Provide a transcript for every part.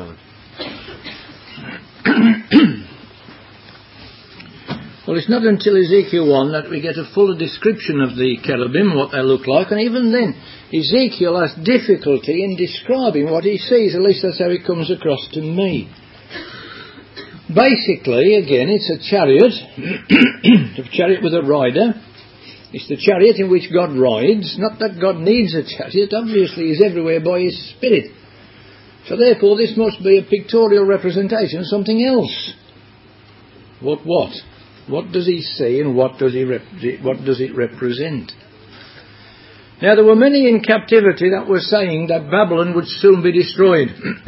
God. Well, it's not until Ezekiel 1 that we get a fuller description of the cherubim, what they look like, and even then Ezekiel has difficulty in describing what he sees. At least that's how it comes across to me. Basically, again, it's a chariot, a chariot with a rider. It's the chariot in which God rides. Not that God needs a chariot, obviously he's everywhere by his Spirit. So therefore this must be a pictorial representation of something else. What? What does he see and what does it represent? Now there were many in captivity that were saying that Babylon would soon be destroyed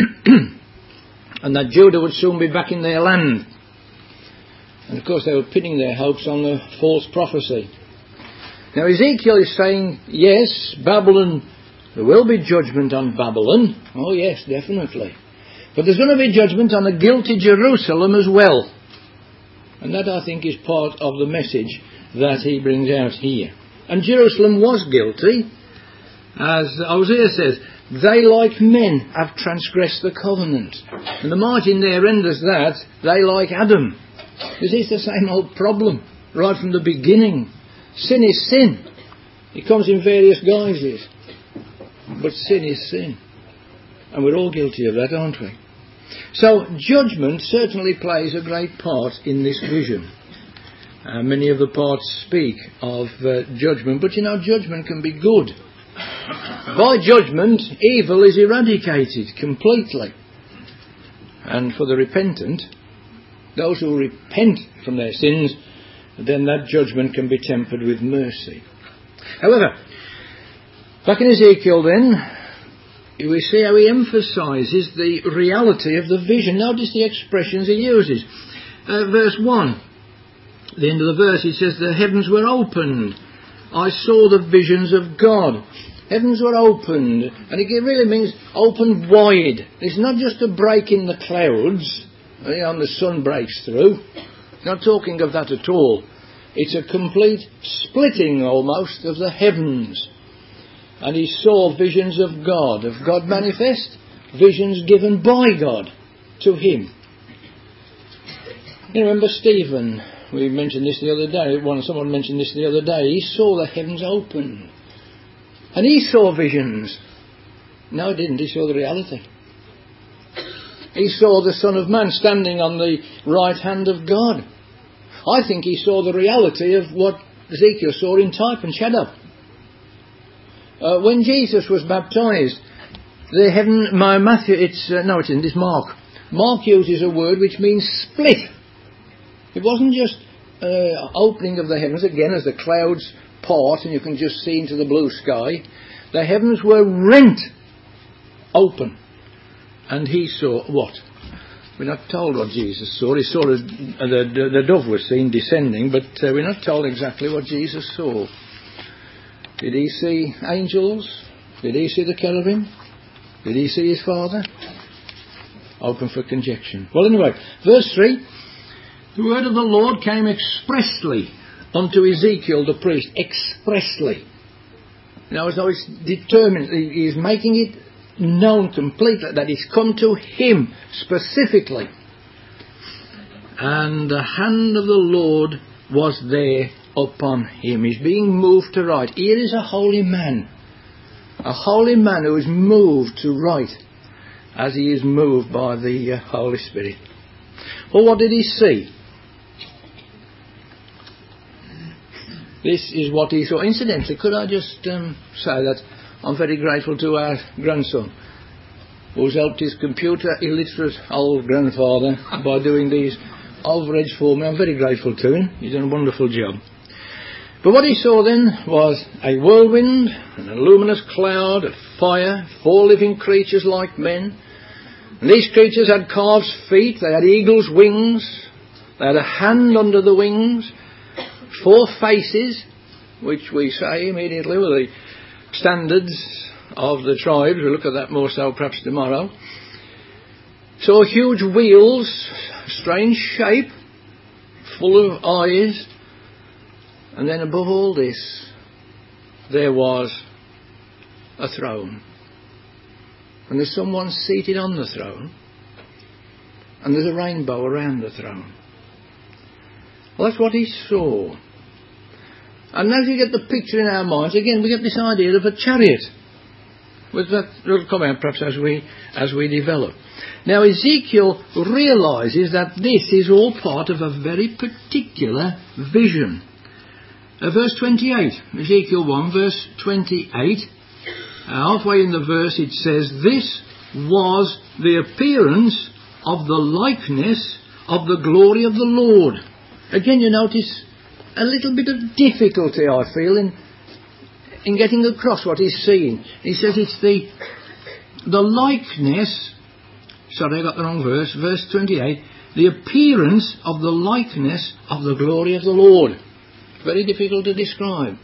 and that Judah would soon be back in their land. And of course they were pinning their hopes on the false prophecy. Now Ezekiel is saying, yes, Babylon, there will be judgment on Babylon. Oh yes, definitely. But there's going to be judgment on a guilty Jerusalem as well. And that, I think, is part of the message that he brings out here. And Jerusalem was guilty. As Hosea says, they like men have transgressed the covenant. And the margin there renders that, they like Adam. This is the same old problem, right from the beginning. Sin is sin. It comes in various guises. But sin is sin. And we're all guilty of that, aren't we? So judgment certainly plays a great part in this vision. Many of the parts speak of judgment, but judgment can be good. By judgment, evil is eradicated completely. And for the repentant, those who repent from their sins, then that judgment can be tempered with mercy. However, back in Ezekiel then, we see how he emphasises the reality of the vision. Notice the expressions he uses. Verse 1, at the end of the verse, he says, the heavens were opened. I saw the visions of God. Heavens were opened. And it really means opened wide. It's not just a break in the clouds, and the sun breaks through. Not talking of that at all. It's a complete splitting almost of the heavens. And he saw visions of God manifest, visions given by God to him. You remember Stephen, we mentioned this the other day, someone mentioned this the other day, he saw the heavens open. And he saw visions. No, he didn't, he saw the reality. He saw the Son of Man standing on the right hand of God. I think he saw the reality of what Ezekiel saw in type and shadow. When Jesus was baptised, the heaven, it's Mark. Mark uses a word which means split. It wasn't just opening of the heavens, again, as the clouds part and you can just see into the blue sky. The heavens were rent open. And he saw what? We're not told what Jesus saw. He saw the dove was seen descending, but we're not told exactly what Jesus saw. Did he see angels? Did he see the cherubim? Did he see his Father? Open for conjecture. Well, anyway, verse 3. The word of the Lord came expressly unto Ezekiel the priest. Expressly. Now, as though it's determined, he is making it known completely that it's come to him specifically. And the hand of the Lord was there upon him. He's being moved to write. Here is a holy man who is moved to write as he is moved by the Holy Spirit. Well, what did he see? This is what he saw. Incidentally, could I just say that I'm very grateful to our grandson who's helped his computer illiterate old grandfather by doing these overheads for me. I'm very grateful to him. He's done a wonderful job. But what he saw then was a whirlwind, a luminous cloud, a fire, 4 living creatures like men. And these creatures had calves' feet, they had eagles' wings, they had a hand under the wings, 4 faces, which we say immediately were the standards of the tribes. We'll look at that more so perhaps tomorrow. So huge wheels, strange shape, full of eyes. And then above all this, there was a throne. And there's someone seated on the throne. and there's a rainbow around the throne. Well, that's what he saw. And as we get the picture in our minds, again we get this idea of a chariot. But that will come out perhaps as we develop. Now Ezekiel realises that this is all part of a very particular vision. Verse 28, Ezekiel 1 verse 28, halfway in the verse it says, "This was the appearance of the likeness of the glory of the Lord." Again you notice a little bit of difficulty, I feel, in getting across what he's seeing. He says it's the likeness, sorry I got the wrong verse, verse 28, the appearance of the likeness of the glory of the Lord. Very difficult to describe.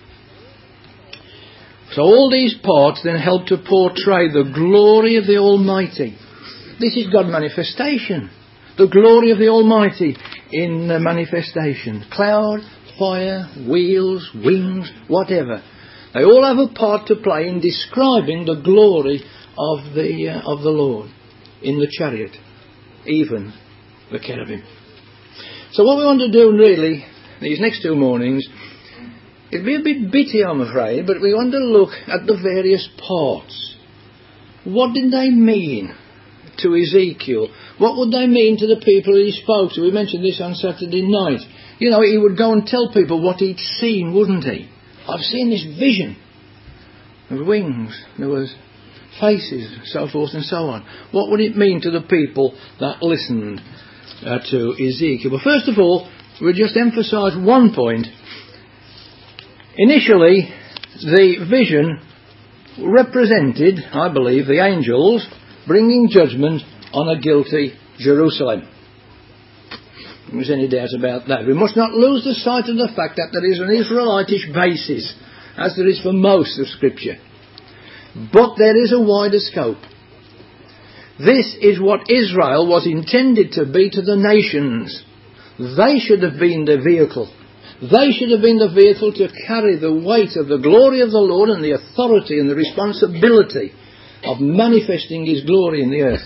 So all these parts then help to portray the glory of the Almighty. This is God's manifestation. The glory of the Almighty in manifestation. Cloud, fire, wheels, wings, whatever. They all have a part to play in describing the glory of the Lord in the chariot, even the cherubim. So what we want to do really these next 2 mornings, it'll be a bit bitty I'm afraid, but we want to look at the various parts. What did they mean to Ezekiel? What would they mean to the people he spoke to? We mentioned this on Saturday night. You know, he would go and tell people what he'd seen, wouldn't he? I've seen this vision. There were wings, there was faces, so forth and so on. What would it mean to the people that listened to Ezekiel? Well, first of all, we'll just emphasise one point. Initially, the vision represented, I believe, the angels bringing judgment on a guilty Jerusalem. If there's any doubt about that. We must not lose the sight of the fact that there is an Israelitish basis, as there is for most of Scripture. But there is a wider scope. This is what Israel was intended to be to the nations. They should have been the vehicle. They should have been the vehicle to carry the weight of the glory of the Lord and the authority and the responsibility of manifesting His glory in the earth.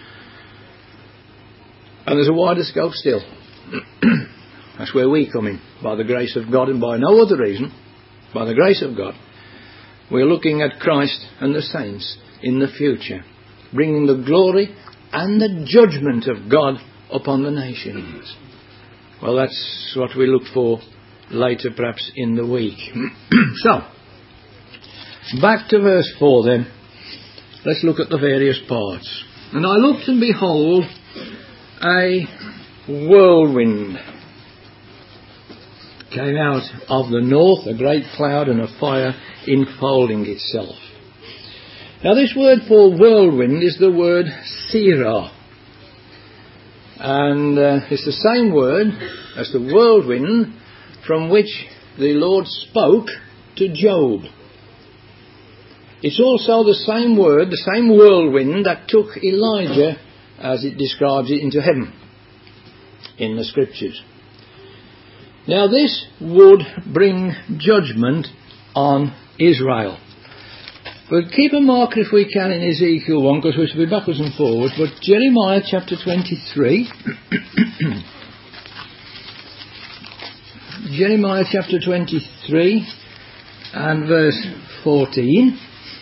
And there's a wider scope still. That's where we come in, by the grace of God and by no other reason. By the grace of God, we're looking at Christ and the saints in the future, bringing the glory and the judgment of God upon the nations. Well, that's what we look for later perhaps in the week. So, back to verse 4 then. Let's look at the various parts. "And I looked and behold a whirlwind came out of the north, a great cloud and a fire enfolding itself." Now this word for whirlwind is the word sirah. And it's the same word as the whirlwind from which the Lord spoke to Job. It's also the same word, the same whirlwind that took Elijah, as it describes it, into heaven in the Scriptures. Now this would bring judgment on Israel. We'll keep a marker if we can in Ezekiel 1, because we shall be backwards and forwards, but Jeremiah chapter 23. Jeremiah chapter 23 and verse 14.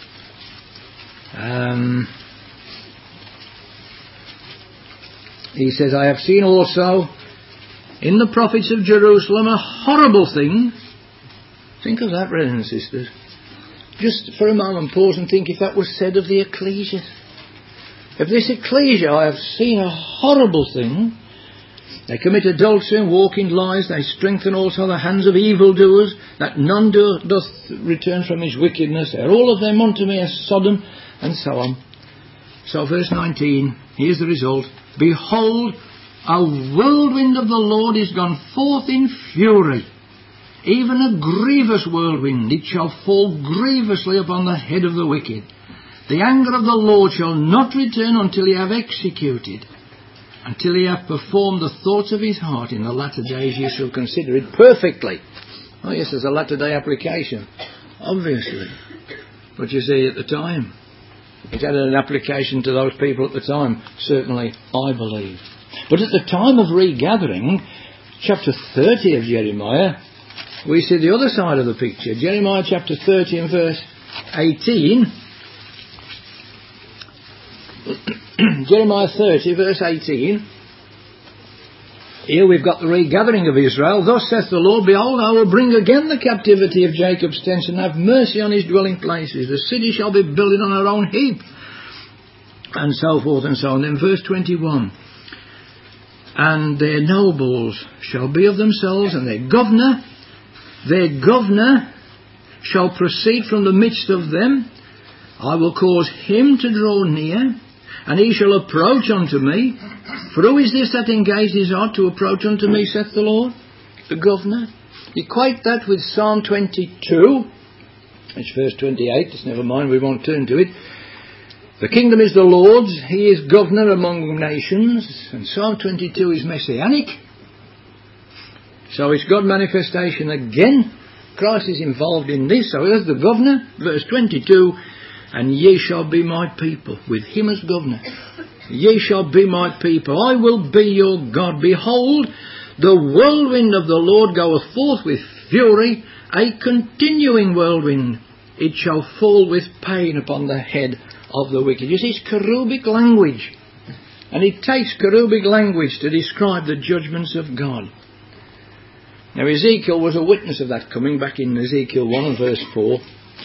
He says, "I have seen also in the prophets of Jerusalem a horrible thing." Think of that, brothers and sisters. Just for a moment pause and think if that was said of the ecclesia. Of this ecclesia I have seen a horrible thing. They commit adultery and walk in lies. They strengthen also the hands of evildoers, that none doth return from his wickedness. They are all of them unto me as Sodom, and so on. So verse 19, here's the result. "Behold, a whirlwind of the Lord is gone forth in fury, even a grievous whirlwind. It shall fall grievously upon the head of the wicked. The anger of the Lord shall not return until he have executed, until he have performed the thoughts of his heart. In the latter days you shall consider it perfectly." Oh yes, there's a latter day application, obviously. But you see, at the time, it had an application to those people at the time, certainly, I believe. But at the time of regathering, chapter 30 of Jeremiah, we see the other side of the picture. Jeremiah chapter 30 and verse 18. Jeremiah 30 verse 18. Here we've got the regathering of Israel. Thus saith the Lord, behold, I will bring again the captivity of Jacob's tents, and have mercy on his dwelling places. The city shall be builded on her own heap, and so forth and so on. Then verse 21. And their nobles shall be of themselves, and their governor shall proceed from the midst of them. I will cause him to draw near, and he shall approach unto me. For who is this that engaged his heart to approach unto me, saith the Lord? The governor. Equate that with Psalm 22. It's verse 28. Just never mind, we won't turn to it. The kingdom is the Lord's. He is governor among nations. And Psalm 22 is messianic. So it's God manifestation again. Christ is involved in this. So there's the governor. Verse 22. And ye shall be my people, with him as governor. Ye shall be my people. I will be your God. Behold, the whirlwind of the Lord goeth forth with fury, a continuing whirlwind. It shall fall with pain upon the head of the wicked. You see, it's cherubic language. And it takes cherubic language to describe the judgments of God. Now Ezekiel was a witness of that coming, back in Ezekiel 1 and verse 4.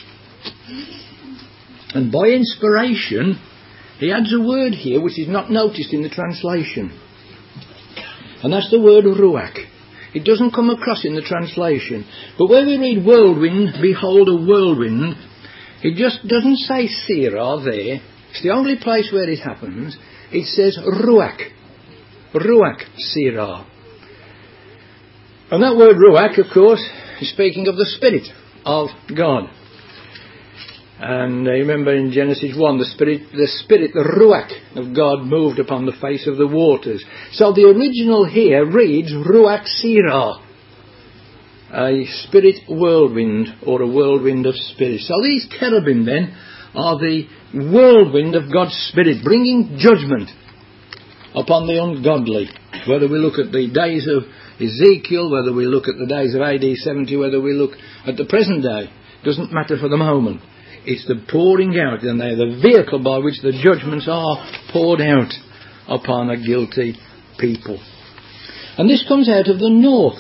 And by inspiration, he adds a word here which is not noticed in the translation. And that's the word ruach. It doesn't come across in the translation. But when we read whirlwind, behold a whirlwind, it just doesn't say sirah there. It's the only place where it happens. It says ruach. Ruach sirah. And that word ruach, of course, is speaking of the Spirit of God. And remember in Genesis 1, the Spirit, the Ruach of God moved upon the face of the waters. So the original here reads Ruach Sirah, a spirit whirlwind, or a whirlwind of spirit. So these cherubim then are the whirlwind of God's Spirit, bringing judgment upon the ungodly. Whether we look at the days of Ezekiel, whether we look at the days of AD 70, whether we look at the present day, doesn't matter for the moment. It's the pouring out, and they're the vehicle by which the judgments are poured out upon a guilty people. And this comes out of the north,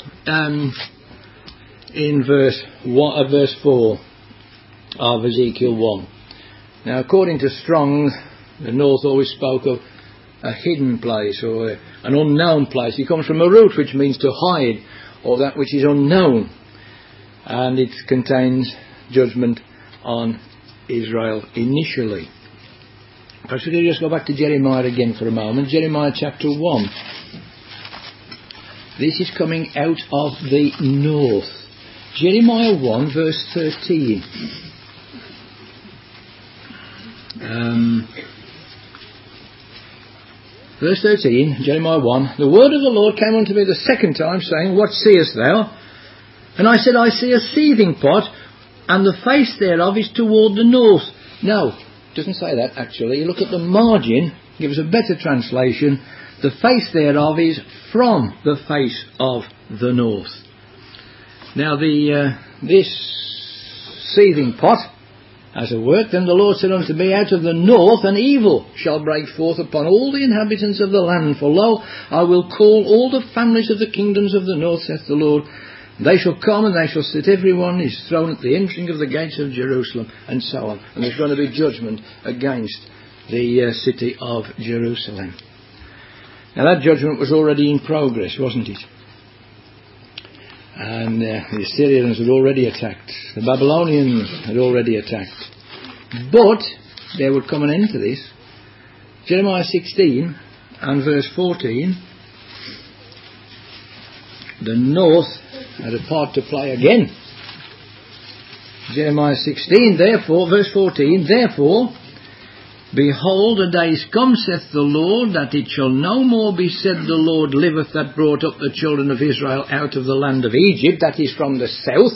in verse 4 of Ezekiel 1. Now, according to Strong, the north always spoke of a hidden place or an unknown place. It comes from a root which means to hide, or that which is unknown. And it contains judgment on Israel initially. Perhaps we could just go back to Jeremiah again for a moment. Jeremiah chapter 1. This is coming out of the north. Jeremiah 1 verse 13. Verse 13, Jeremiah 1. The word of the Lord came unto me the second time, saying, What seest thou? And I said, I see a seething pot, and the face thereof is toward the north. No, it doesn't say that actually. You look at the margin, give us a better translation. The face thereof is from the face of the north. Now this seething pot has a work. Then the Lord said unto me, Out of the north an evil shall break forth upon all the inhabitants of the land. For lo, I will call all the families of the kingdoms of the north, saith the Lord. They shall come, and they shall sit every one is thrown at the entering of the gates of Jerusalem, and so on. And there's going to be judgment against the city of Jerusalem. Now that judgment was already in progress, wasn't it? And the Assyrians had already attacked. The Babylonians had already attacked. But there would come an end to this. Jeremiah 16 and verse 14. The north had a part to play again. Jeremiah 16, therefore, verse 14, Therefore, behold, the days come, saith the Lord, that it shall no more be said, The Lord liveth, that brought up the children of Israel out of the land of Egypt, that is from the south.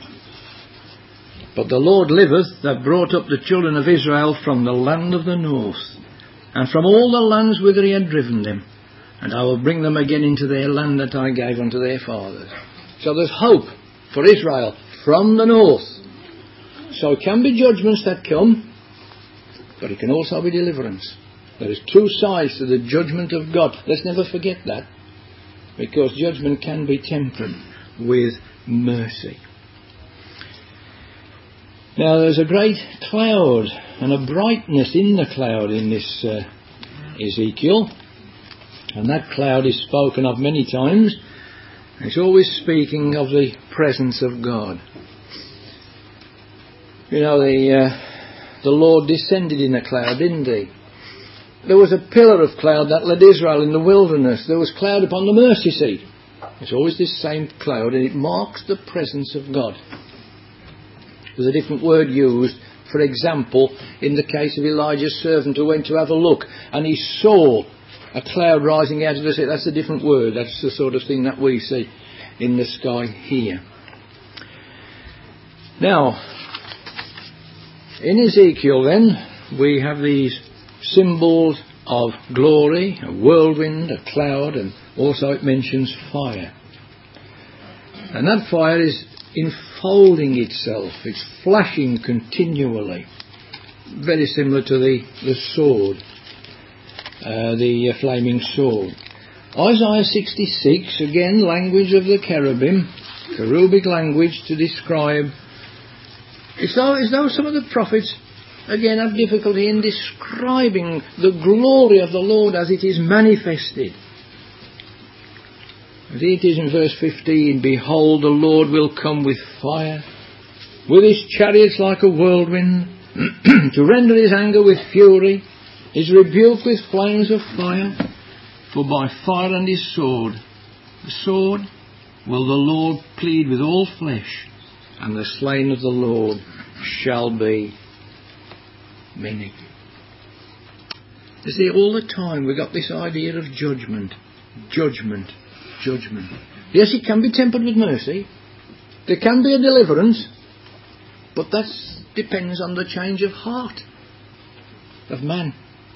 But the Lord liveth, that brought up the children of Israel from the land of the north, and from all the lands whither he had driven them. and I will bring them again into their land that I gave unto their fathers. So there's hope for Israel from the north. So it can be judgments that come, but it can also be deliverance. There is two sides to the judgment of God. Let's never forget that, because judgment can be tempered with mercy. Now there's a great cloud and a brightness in the cloud in this Ezekiel, and that cloud is spoken of many times. It's always speaking of the presence of God. You know, the Lord descended in a cloud, didn't he? There was a pillar of cloud that led Israel in the wilderness. There was cloud upon the mercy seat. It's always this same cloud, and it marks the presence of God. There's a different word used. For example, in the case of Elijah's servant who went to have a look, and he saw a cloud rising out of the sea. That's a different word. That's the sort of thing that we see in the sky here. Now, in Ezekiel then, we have these symbols of glory, a whirlwind, a cloud, and also it mentions fire. And that fire is enfolding itself. It's flashing continually. Very similar to the sword. The flaming sword. Isaiah 66, again, language of the cherubim, cherubic language to describe. It's as though some of the prophets, again, have difficulty in describing the glory of the Lord as it is manifested. It is in verse 15, behold, the Lord will come with fire, with his chariots like a whirlwind, to render his anger with fury, his rebuke with flames of fire. For by fire and his sword, the sword, will the Lord plead with all flesh, and the slain of the Lord shall be many. You see, all the time we got this idea of judgment, judgment, judgment. Yes, it can be tempered with mercy. There can be a deliverance, but that depends on the change of heart of man.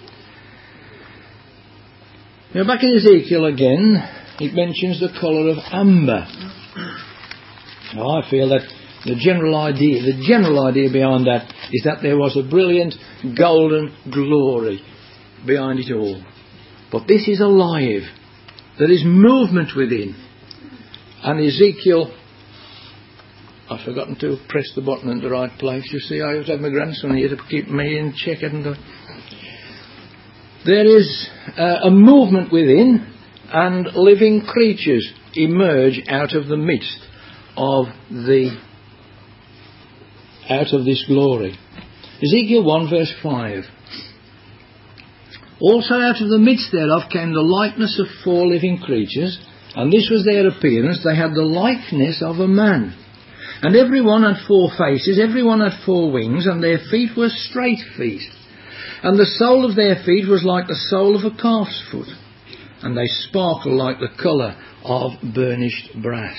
Now back in Ezekiel again, it mentions the colour of amber. Now I feel that the general idea behind that is that there was a brilliant golden glory behind it all. But this is alive. There is movement within. And Ezekiel, I've forgotten to press the button in the right place. You see, I have to have my grandson here to keep me in check, haven't I? There is a movement within, and living creatures emerge out of the midst of this glory. Ezekiel 1 verse 5. Also out of the midst thereof came the likeness of 4 living creatures, and this was their appearance. They had the likeness of a man. And every one had 4 faces, every one had 4 wings, and their feet were straight feet. And the sole of their feet was like the sole of a calf's foot, and they sparkle like the colour of burnished brass.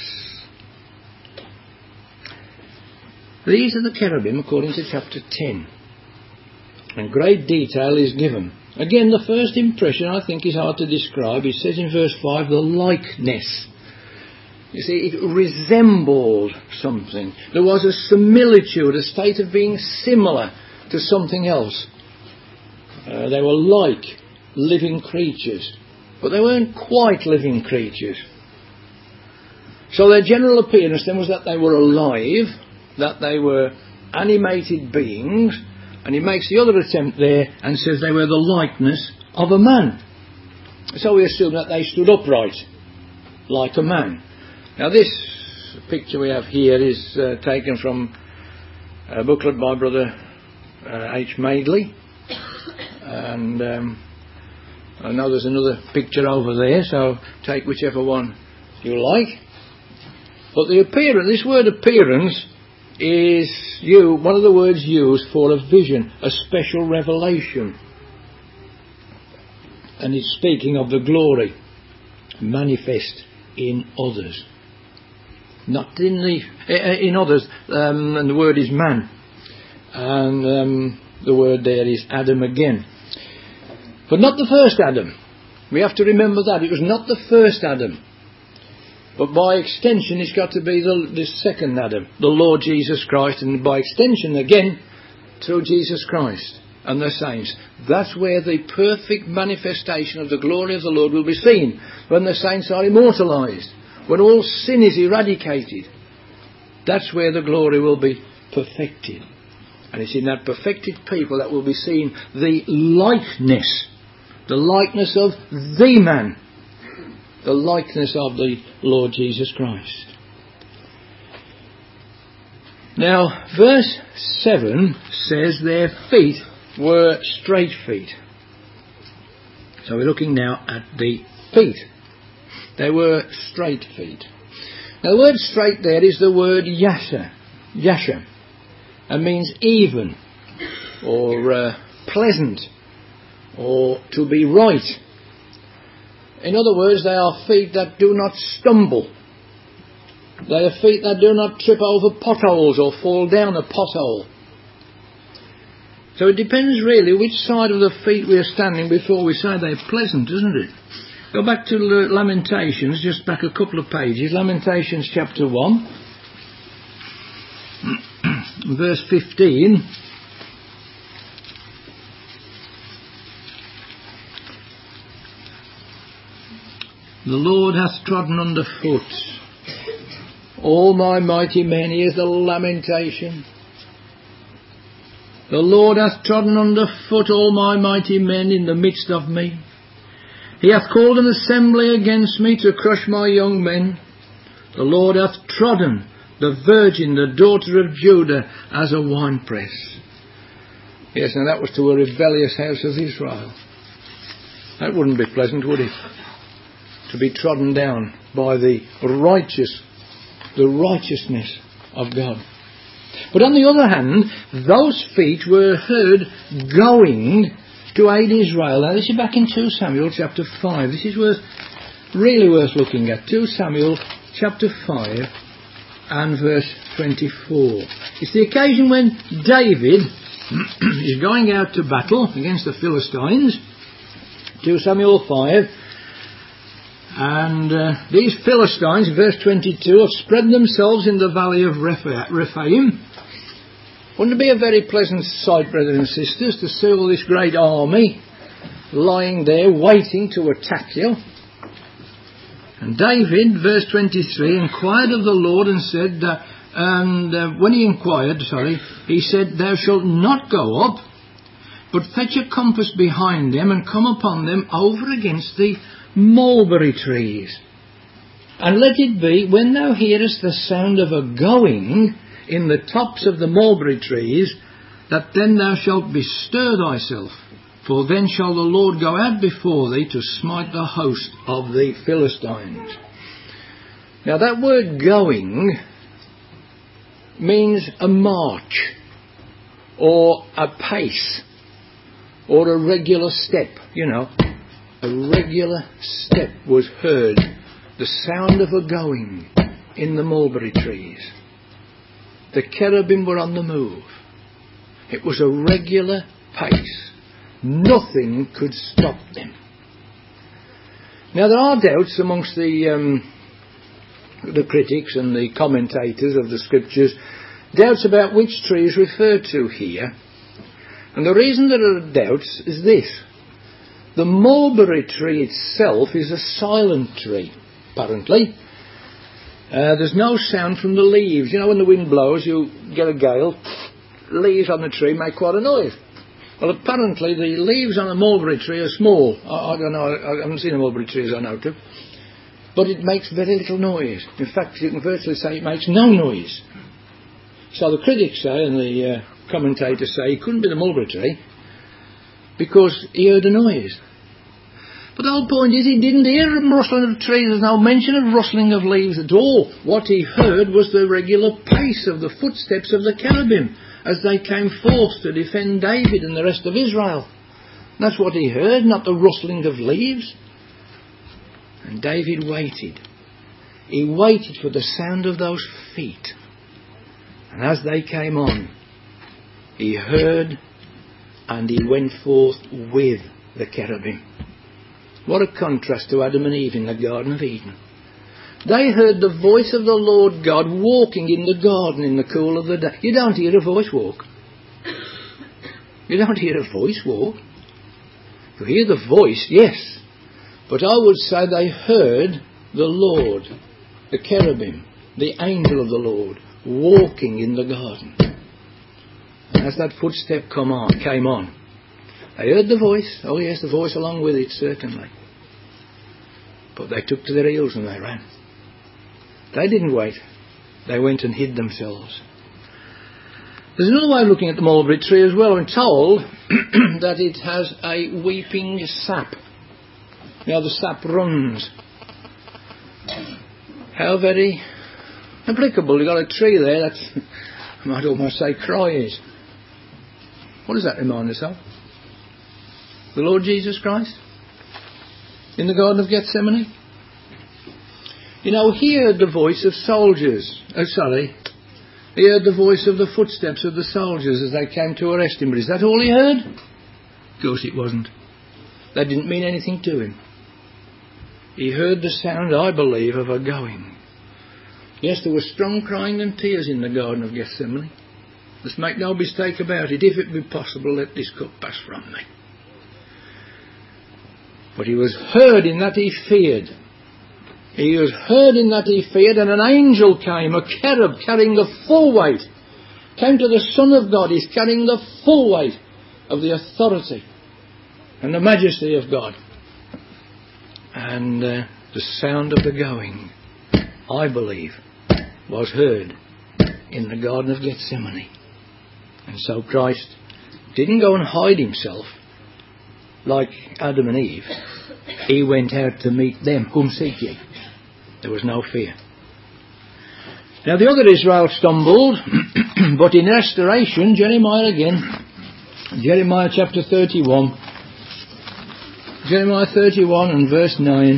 These are the cherubim according to chapter 10. And great detail is given. Again, the first impression I think is hard to describe. It says in verse 5, the likeness. You see, it resembled something. There was a similitude, a state of being similar to something else. They were like living creatures, but they weren't quite living creatures. So their general appearance then was that they were alive, that they were animated beings, and he makes the other attempt there and says they were the likeness of a man. So we assume that they stood upright, like a man. Now this picture we have here is taken from a booklet by Brother H. Madeley. And I know there's another picture over there, so take whichever one you like. But the appearance, this word appearance, is one of the words used for a vision, a special revelation. And it's speaking of the glory manifest in others. Not in others, and the word is man. And the word there is Adam again. But not the first Adam. We have to remember that. It was not the first Adam. But by extension, it's got to be the second Adam, the Lord Jesus Christ, and by extension again, through Jesus Christ and the saints. That's where the perfect manifestation of the glory of the Lord will be seen, when the saints are immortalised, when all sin is eradicated. That's where the glory will be perfected. And it's in that perfected people that will be seen the likeness of the man, the likeness of the Lord Jesus Christ. Now, verse 7 says their feet were straight feet. So we're looking now at the feet. They were straight feet. Now the word straight there is the word yasha. Yasha. It means even, or pleasant, or to be right. In other words, they are feet that do not stumble. They are feet that do not trip over potholes or fall down a pothole. So it depends really which side of the feet we are standing before we say they're pleasant, isn't it? Go back to Lamentations, just back a couple of pages. Lamentations chapter 1, verse 15. The Lord hath trodden under foot all my mighty men. Here's the lamentation. The Lord hath trodden under foot all my mighty men in the midst of me. He hath called an assembly against me to crush my young men. The Lord hath trodden the virgin, the daughter of Judah, as a winepress. Yes, now that was to a rebellious house of Israel. That wouldn't be pleasant, would it? To be trodden down by the righteousness of God. But on the other hand, those feet were heard going to aid Israel. Now this is back in 2 Samuel chapter 5. This is really worth looking at. 2 Samuel chapter 5 and verse 24. It's the occasion when David is going out to battle against the Philistines. 2 Samuel 5. And these Philistines, verse 22, have spread themselves in the valley of Rephaim. Wouldn't it be a very pleasant sight, brothers and sisters, to see all this great army lying there waiting to attack you? And David, verse 23, inquired of the Lord and said, when he inquired, he said, Thou shalt not go up, but fetch a compass behind them and come upon them over against the mulberry trees. And let it be, when thou hearest the sound of a going in the tops of the mulberry trees, that then thou shalt bestir thyself, for then shall the Lord go out before thee to smite the host of the Philistines. Now that word going means a march, or a pace, or a regular step, A regular step was heard, the sound of a going in the mulberry trees. The cherubim were on the move. It was a regular pace. Nothing could stop them. Now there are doubts amongst the critics and the commentators of the scriptures, doubts about which tree is referred to here. And the reason there are doubts is this. The mulberry tree itself is a silent tree, apparently. There's no sound from the leaves. When the wind blows, you get a gale, leaves on the tree make quite a noise. Well, apparently the leaves on a mulberry tree are small. I don't know, I haven't seen a mulberry tree as I know to. But it makes very little noise. In fact, you can virtually say it makes no noise. So the critics say, and the commentators say, it couldn't be the mulberry tree, because he heard a noise. But the whole point is he didn't hear a rustling of trees. There's no mention of rustling of leaves at all. What he heard was the regular pace of the footsteps of the cherubim as they came forth to defend David and the rest of Israel. That's what he heard, not the rustling of leaves. And David waited. He waited for the sound of those feet. And as they came on, he heard and he went forth with the cherubim. What a contrast to Adam and Eve in the Garden of Eden. They heard the voice of the Lord God walking in the garden in the cool of the day. You don't hear a voice walk. You don't hear a voice walk. You hear the voice, yes. But I would say they heard the Lord, the cherubim, the angel of the Lord, walking in the garden. And as that footstep came on, they heard the voice. Oh yes, the voice along with it, certainly. But they took to their heels and they ran. They didn't wait. They went and hid themselves. There's another way of looking at the mulberry tree as well. I'm told that it has a weeping sap. Now the sap runs. How very applicable. You've got a tree there that, I might almost say, cries. What does that remind us of? The Lord Jesus Christ? In the Garden of Gethsemane? You know, he heard the voice of soldiers. He heard the voice of the footsteps of the soldiers as they came to arrest him. But is that all he heard? Of course it wasn't. That didn't mean anything to him. He heard the sound, I believe, of a going. Yes, there was strong crying and tears in the Garden of Gethsemane. Let's make no mistake about it. If it be possible, let this cup pass from me. But he was heard in that he feared. He was heard in that he feared, and an angel came, a cherub carrying the full weight, came to the Son of God. He's carrying the full weight of the authority and the majesty of God. And the sound of the going, I believe, was heard in the Garden of Gethsemane. And so Christ didn't go and hide himself like Adam and Eve. He went out to meet them. Whom seek ye? There was no fear. Now the other Israel stumbled, but in restoration, Jeremiah again, Jeremiah chapter 31, Jeremiah 31 and verse 9.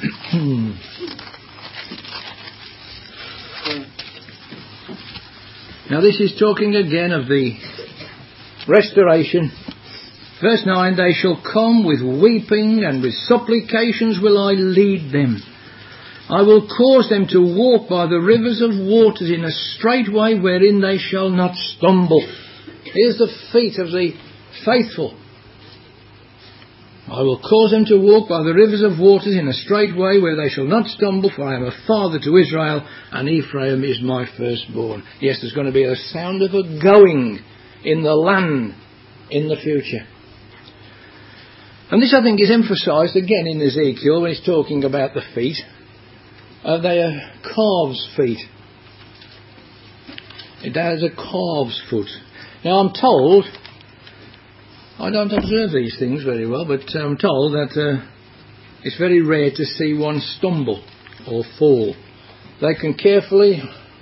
Now this is talking again of the restoration. Verse 9, they shall come with weeping, and with supplications will I lead them. I will cause them to walk by the rivers of waters in a straight way wherein they shall not stumble. Here's the feet of the faithful. I will cause them to walk by the rivers of waters in a straight way where they shall not stumble, for I am a father to Israel, and Ephraim is my firstborn. Yes, there's going to be a sound of a going in the land in the future. And this, I think, is emphasised again in Ezekiel when he's talking about the feet. They are calves' feet. It has a calf's foot. Now I'm told, I don't observe these things very well, but I'm told that it's very rare to see one stumble or fall. They can carefully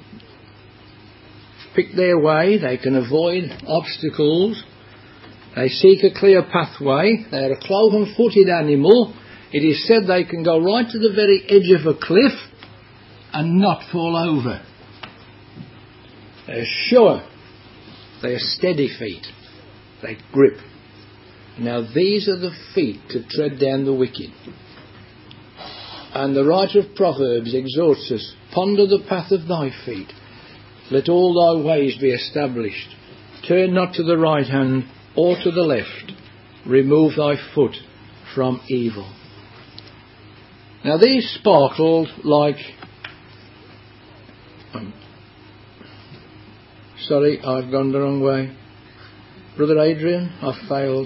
pick their way, they can avoid obstacles, they seek a clear pathway, they are a cloven-footed animal. It is said they can go right to the very edge of a cliff and not fall over. They're sure. They're steady feet. They grip. Now these are the feet to tread down the wicked. And the writer of Proverbs exhorts us, ponder the path of thy feet. Let all thy ways be established. Turn not to the right hand or to the left. Remove thy foot from evil. Now these sparkled like... sorry, I've gone the wrong way. Brother Adrian, I've failed.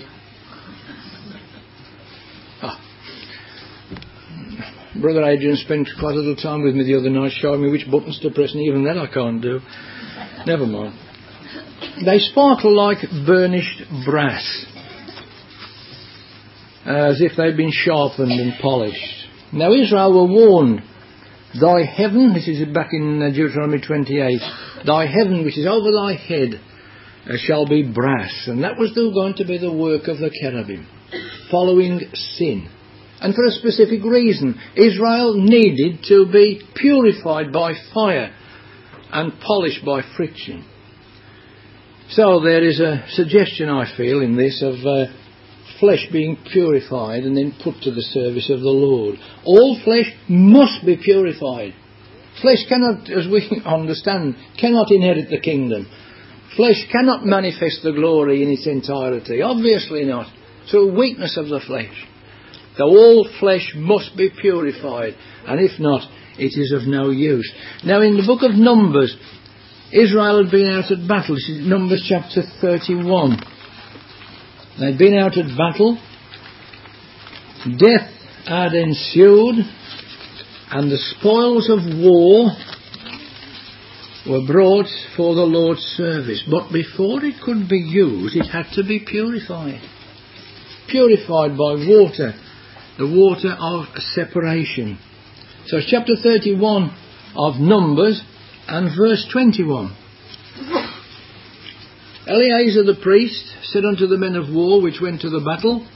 Brother Adrian spent quite a little time with me the other night showing me which buttons to press, and even that I can't do. Never mind. They sparkle like burnished brass, as if they'd been sharpened and polished. Now Israel were warned, thy heaven, this is back in Deuteronomy 28, thy heaven which is over thy head shall be brass. And that was still going to be the work of the cherubim, following sin. And for a specific reason. Israel needed to be purified by fire and polished by friction. So there is a suggestion, I feel, in this of flesh being purified and then put to the service of the Lord. All flesh must be purified. Flesh cannot, as we understand, cannot inherit the kingdom. Flesh cannot manifest the glory in its entirety. Obviously not. Through weakness of the flesh. So all flesh must be purified. And if not, it is of no use. Now in the book of Numbers, Israel had been out at battle. This is Numbers chapter 31. They'd been out at battle. Death had ensued. And the spoils of war were brought for the Lord's service. But before it could be used, it had to be purified. Purified by water. The water of separation. So it's chapter 31 of Numbers and verse 21. Eleazar the priest said unto the men of war which went to the battle,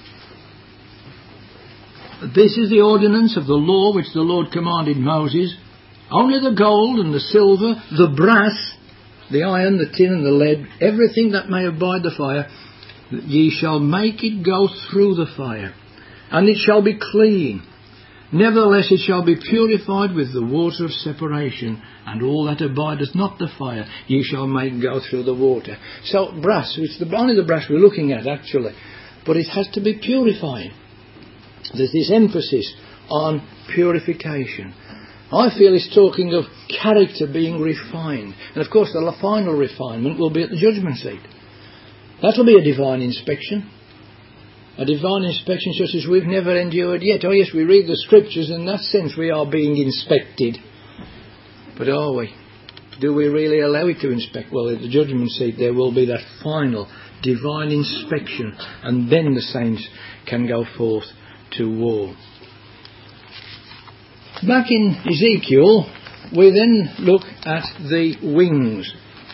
This is the ordinance of the law which the Lord commanded Moses. Only the gold and the silver, the brass, the iron, the tin and the lead, everything that may abide the fire, ye shall make it go through the fire, and it shall be clean. Nevertheless it shall be purified with the water of separation, and all that abideth not the fire ye shall make go through the water. So brass, it's only the brass we're looking at actually, but it has to be purified. There's this emphasis on purification. I feel it's talking of character being refined. And of course the final refinement will be at the judgment seat. That will be a divine inspection. A divine inspection such as we've never endured yet. Oh yes, we read the scriptures, and in that sense we are being inspected. But are we? Do we really allow it to inspect? Well, at the judgment seat there will be that final divine inspection, and then the saints can go forth to war. Back in Ezekiel, we then look at the wings.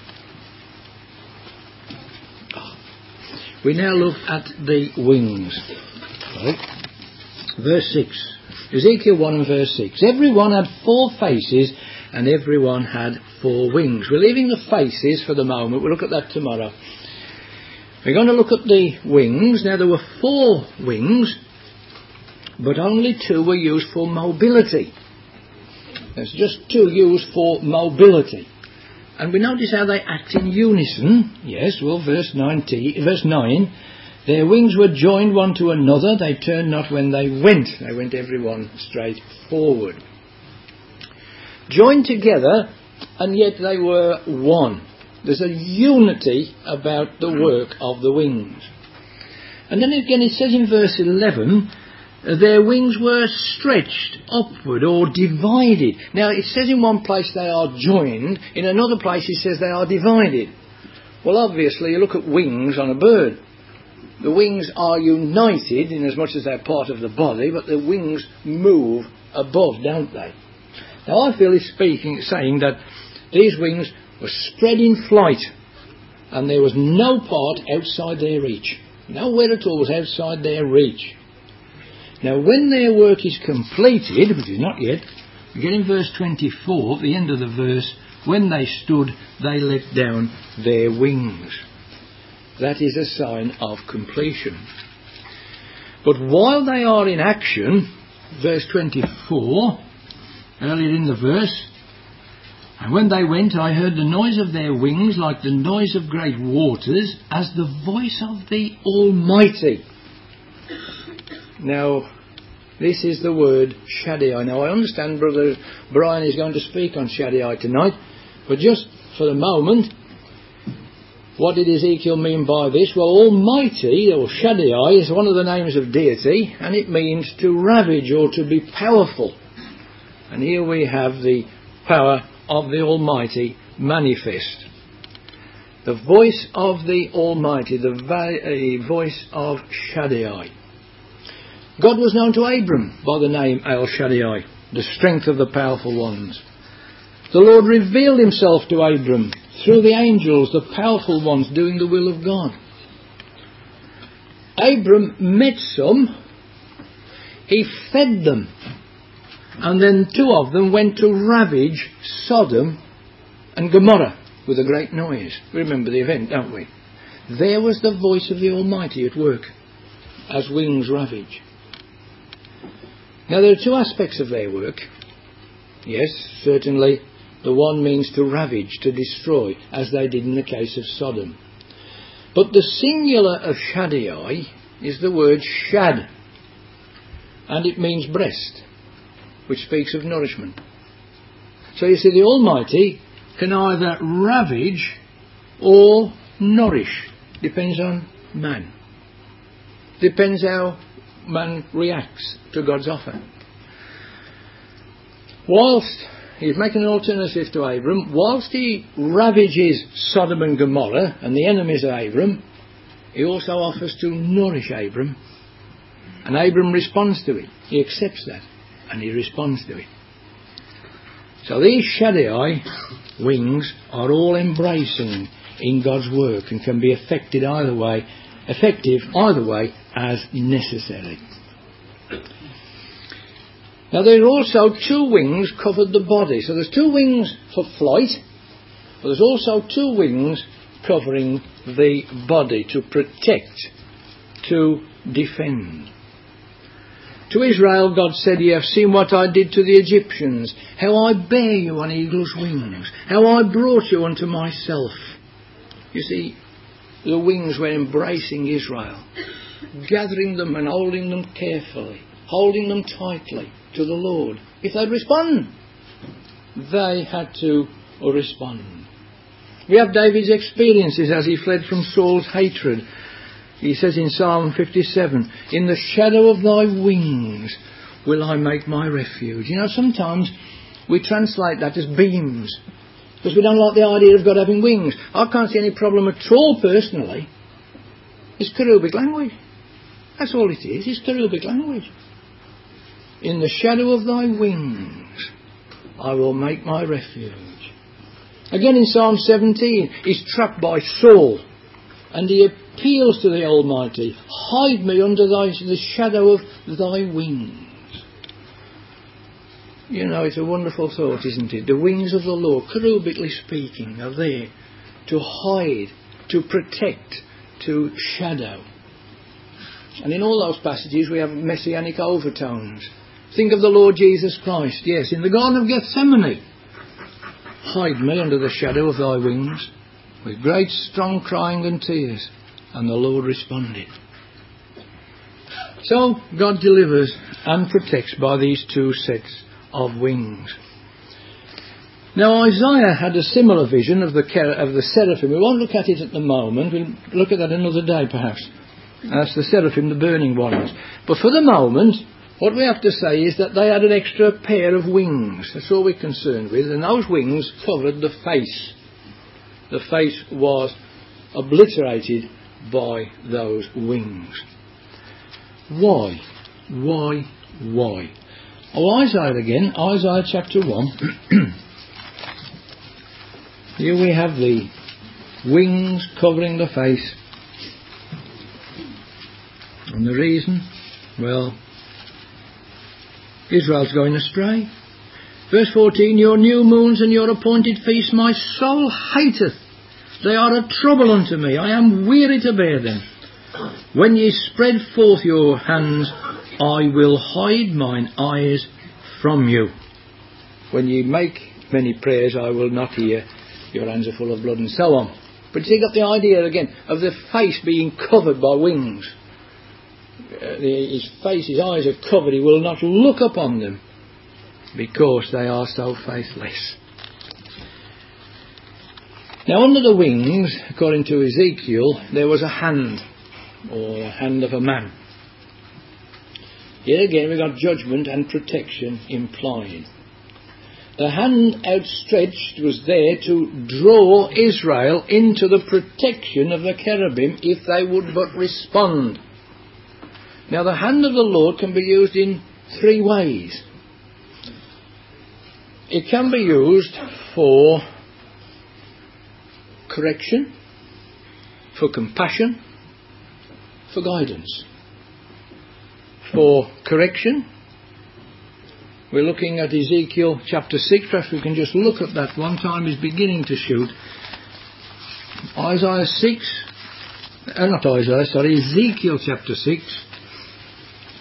We now look at the wings. Right. Verse 6. Ezekiel 1 and verse 6. Everyone had 4 faces and everyone had 4 wings. We're leaving the faces for the moment. We'll look at that tomorrow. We're going to look at the wings. Now there were 4 wings, but only 2 were used for mobility. There's just 2 used for mobility. And we notice how they act in unison. Yes, well, verse 9, their wings were joined one to another. They turned not when they went. They went every one straight forward. Joined together, and yet they were one. There's a unity about the work of the wings. And then again it says in verse 11, their wings were stretched upward or divided. Now it says in one place they are joined, in another place it says they are divided. Well, obviously you look at wings on a bird. The wings are united in as much as they're part of the body, but the wings move above, don't they? Now I feel he's saying that these wings were spread in flight, and there was no part outside their reach. Nowhere at all was outside their reach. Now when their work is completed, which is not yet, we get in verse 24, at the end of the verse, when they stood, they let down their wings. That is a sign of completion. But while they are in action, verse 24, earlier in the verse, and when they went, I heard the noise of their wings like the noise of great waters, as the voice of the Almighty. Now, this is the word Shaddai. Now, I understand Brother Brian is going to speak on Shaddai tonight, but just for the moment, what did Ezekiel mean by this? Well, Almighty, or Shaddai, is one of the names of deity, and it means to ravage or to be powerful. And here we have the power of the Almighty manifest. The voice of the Almighty, the voice of Shaddai. God was known to Abram by the name El Shaddai, the strength of the powerful ones. The Lord revealed himself to Abram through the angels, the powerful ones doing the will of God. Abram met some, he fed them, and then 2 of them went to ravage Sodom and Gomorrah with a great noise. We remember the event, don't we? There was the voice of the Almighty at work. as wings ravage. Now there are two aspects of their work. Yes, certainly the one means to ravage, to destroy, as they did in the case of Sodom. But the singular of Shaddai is the word shad, and it means breast, which speaks of nourishment. So you see, the Almighty can either ravage or nourish. Depends on man. Depends how man reacts to God's offer. Whilst he's making an alternative to Abram, whilst he ravages Sodom and Gomorrah and the enemies of Abram, he also offers to nourish Abram, and Abram responds to it. He accepts that and he responds to it. So these Shaddai wings are all embracing in God's work and can be effective either way as necessary. Now there are also two wings covered the body. So there's two wings for flight, but there's also two wings covering the body to protect, to defend. To Israel God said, "Ye have seen what I did to the Egyptians, how I bare you on eagle's wings, how I brought you unto myself." You see, the wings were embracing Israel, gathering them and holding them carefully, holding them tightly to the Lord. If they'd respond, they had to respond. We have David's experiences as he fled from Saul's hatred. He says in Psalm 57, "In the shadow of thy wings will I make my refuge." You know, sometimes we translate that as beams, because we don't like the idea of God having wings. I can't see any problem at all personally. It's cherubic language. That's all it is. It's cherubic language. In the shadow of thy wings I will make my refuge. Again in Psalm 17, he's trapped by Saul, and he appeals to the Almighty, "Hide me under the shadow of thy wings." You know, it's a wonderful thought, isn't it? The wings of the Lord, cherubically speaking, are there to hide, to protect, to shadow. And in all those passages we have messianic overtones. Think of the Lord Jesus Christ. Yes, in the Garden of Gethsemane, "Hide me under the shadow of thy wings," with great strong crying and tears. And the Lord responded. So God delivers and protects by these two sets of wings. Now Isaiah had a similar vision of the seraphim. We won't look at it at the moment. We'll look at that another day perhaps. That's the seraphim, the burning ones. But for the moment, what we have to say is that they had an extra pair of wings. That's all we're concerned with. And those wings covered the face. The face was obliterated by those wings. Why? Why? Why? Oh, Isaiah again. Isaiah chapter 1. Here we have the wings covering the face. And the reason? Well, Israel's going astray. Verse 14, "Your new moons and your appointed feasts my soul hateth. They are a trouble unto me. I am weary to bear them. When ye spread forth your hands, I will hide mine eyes from you. When ye make many prayers, I will not hear. Your hands are full of blood," and so on. But you got the idea again of the face being covered by wings. His face, his eyes are covered. He will not look upon them because they are so faithless. Now under the wings, according to Ezekiel, there was a hand, or a hand of a man. Here again we've got judgment and protection implied. The hand outstretched was there to draw Israel into the protection of the cherubim if they would but respond. Now the hand of the Lord can be used in three ways. It can be used for correction, for compassion, for guidance. For correction, we're looking at Ezekiel chapter 6. Perhaps we can just look at that one. Time is beginning to shoot. Ezekiel chapter 6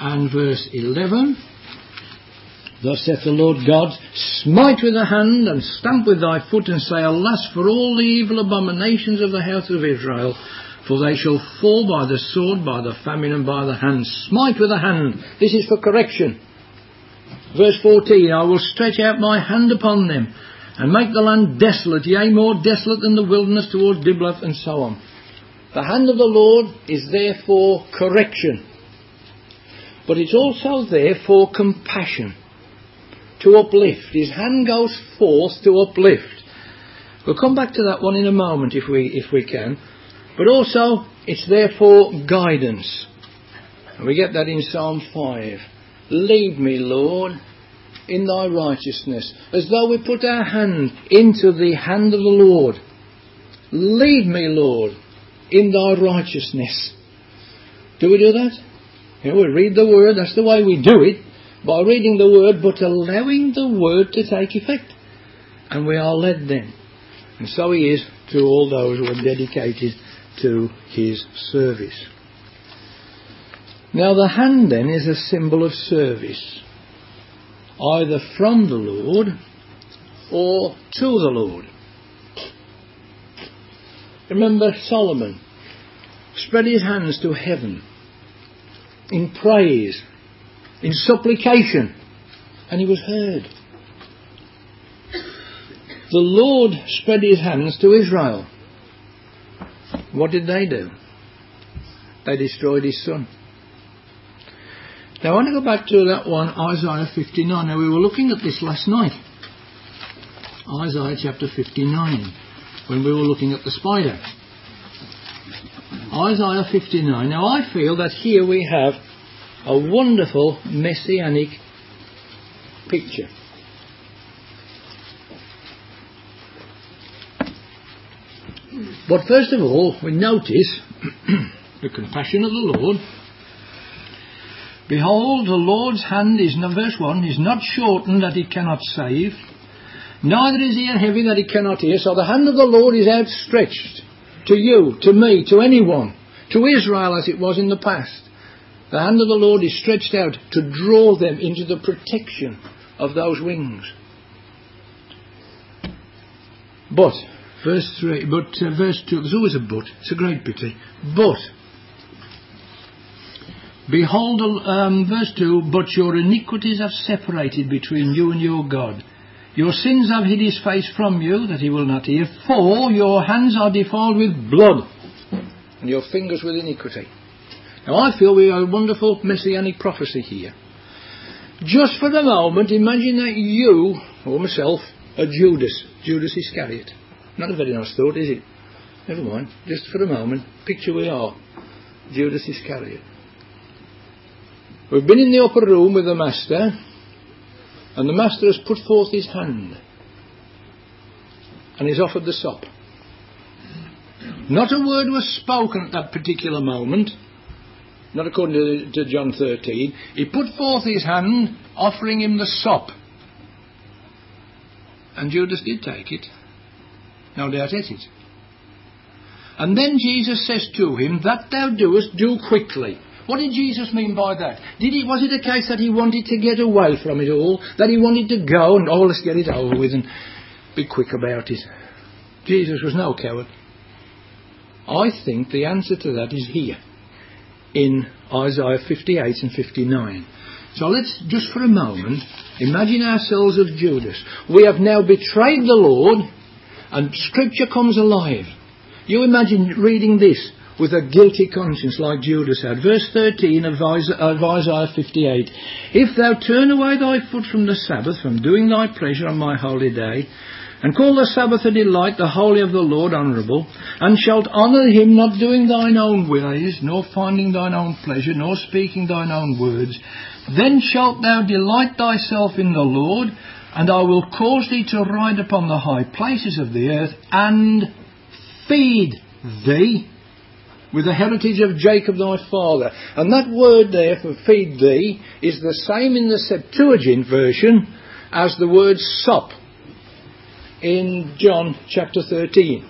and verse 11. Thus saith the Lord God, smite with the hand, and stamp with thy foot, and say, alas, for all the evil abominations of the house of Israel, for they shall fall by the sword, by the famine, and by the hand. Smite with the hand. This is for correction. Verse 14, I will stretch out my hand upon them, and make the land desolate, yea, more desolate than the wilderness towards Diblath, and so on. The hand of the Lord is there for correction, but it's also there for compassion, to uplift. His hand goes forth to uplift. We'll come back to that one in a moment if we can. But also, it's there for guidance. And we get that in Psalm 5. Lead me, Lord, in thy righteousness. As though we put our hand into the hand of the Lord. Lead me, Lord, in thy righteousness. Do we do that? You know, we read the word, that's the way we do it. By reading the word, but allowing the word to take effect. And we are led then. And so he is to all those who are dedicated to his service. Now the hand then is a symbol of service, either from the Lord or to the Lord. Remember Solomon spread his hands to heaven in praise, in supplication, and he was heard. The Lord spread his hands to Israel. What did they do? They destroyed his son. Now I want to go back to that one, Isaiah 59. Now we were looking at this last night. Isaiah chapter 59, when we were looking at the spider. Isaiah 59. Now I feel that here we have a wonderful messianic picture. But first of all, we notice the compassion of the Lord. Behold, the Lord's hand is, verse 1, is not shortened that he cannot save, neither is ear heavy that he cannot hear. So the hand of the Lord is outstretched to you, to me, to anyone, to Israel as it was in the past. The hand of the Lord is stretched out to draw them into the protection of those wings. But, verse 3, verse 2, there's always a but, it's a great pity. But, behold, verse 2, but your iniquities have separated between you and your God. Your sins have hid his face from you, that he will not hear. For your hands are defiled with blood, and your fingers with iniquity. Now I feel we have a wonderful messianic prophecy here. Just for the moment, imagine that you, or myself, are Judas Iscariot. Not a very nice thought, is it? Never mind. Just for a moment, picture we are, Judas Iscariot. We've been in the upper room with the Master, and the Master has put forth his hand, and he's offered the sop. Not a word was spoken at that particular moment, not according to John 13. He put forth his hand, offering him the sop. And Judas did take it. No doubt ate it. And then Jesus says to him, that thou doest, do quickly. What did Jesus mean by that? Was it a case that he wanted to get away from it all? That he wanted to go and, let's get it over with and be quick about it? Jesus was no coward. I think the answer to that is here, in Isaiah 58 and 59. So let's, just for a moment, imagine ourselves of Judas. We have now betrayed the Lord, and Scripture comes alive. You imagine reading this with a guilty conscience like Judas had. Verse 13 of Isaiah 58. If thou turn away thy foot from the Sabbath, from doing thy pleasure on my holy day, and call the Sabbath a delight, the holy of the Lord honourable, and shalt honour him, not doing thine own ways, nor finding thine own pleasure, nor speaking thine own words, then shalt thou delight thyself in the Lord, and I will cause thee to ride upon the high places of the earth, and feed thee with the heritage of Jacob thy father. And that word there for feed thee is the same in the Septuagint version as the word sop in John chapter 13.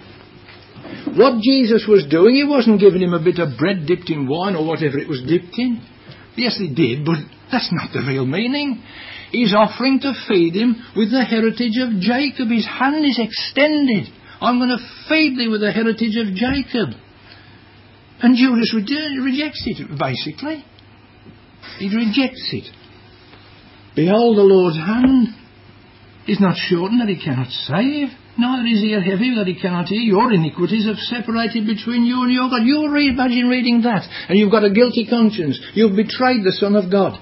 What Jesus was doing, he wasn't giving him a bit of bread dipped in wine or whatever it was dipped in. Yes, he did, but that's not the real meaning. He's offering to feed him with the heritage of Jacob. His hand is extended. I'm going to feed thee with the heritage of Jacob. And Judas rejects it, basically. He rejects it. Behold, the Lord's hand is not shortened that he cannot save, neither is ear heavy that he cannot hear. Your iniquities have separated between you and your God. You imagine reading that, and you've got a guilty conscience. You've betrayed the Son of God.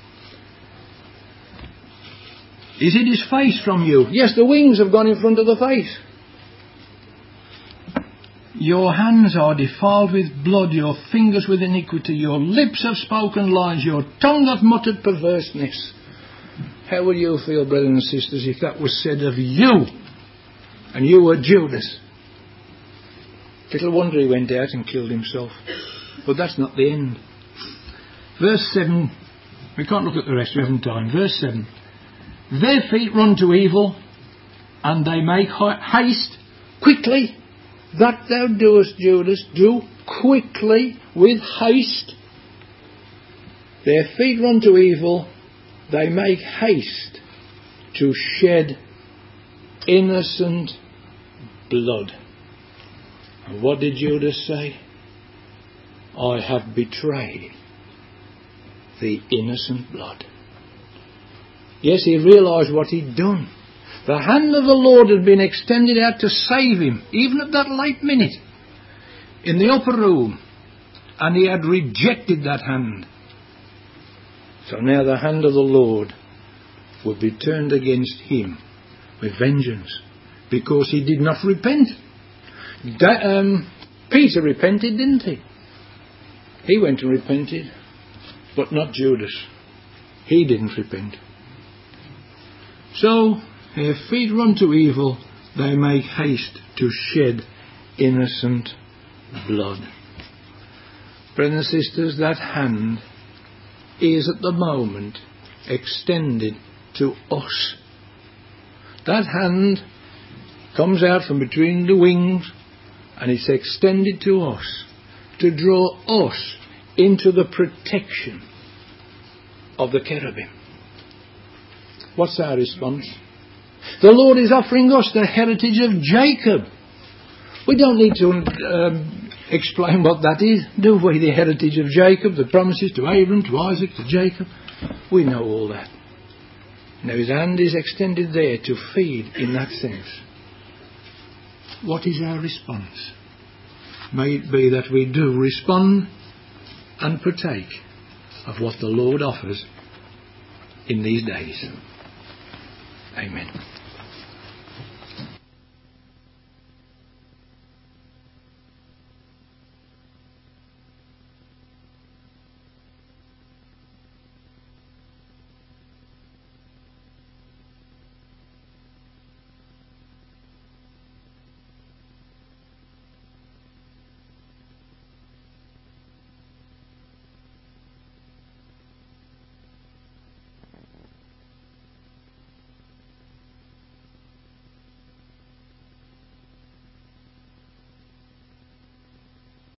Is it his face from you? Yes, the wings have gone in front of the face. Your hands are defiled with blood, your fingers with iniquity, your lips have spoken lies, your tongue hath muttered perverseness. How would you feel, brothers and sisters, if that was said of you, and you were Judas? Little wonder he went out and killed himself. But that's not the end. Verse 7, we can't look at the rest, we haven't time. Verse 7, their feet run to evil, and they make haste quickly. That thou doest, Judas, do quickly, with haste. Their feet run to evil, they make haste to shed innocent blood. And what did Judas say? I have betrayed the innocent blood. Yes, he realised what he'd done. The hand of the Lord had been extended out to save him, even at that late minute, in the upper room, and he had rejected that hand. So now the hand of the Lord would be turned against him with vengeance, because he did not repent. Peter repented, didn't he? He went and repented, but not Judas. He didn't repent. So, their feet run to evil, they make haste to shed innocent blood. Brothers and sisters, that hand is at the moment extended to us. That hand comes out from between the wings and it's extended to us to draw us into the protection of the cherubim. What's our response? The Lord is offering us the heritage of Jacob. We don't need to explain what that is, do we? The heritage of Jacob, the promises to Abraham, to Isaac, to Jacob. We know all that. Now his hand is extended there to feed in that sense. What is our response? May it be that we do respond and partake of what the Lord offers in these days. Amen.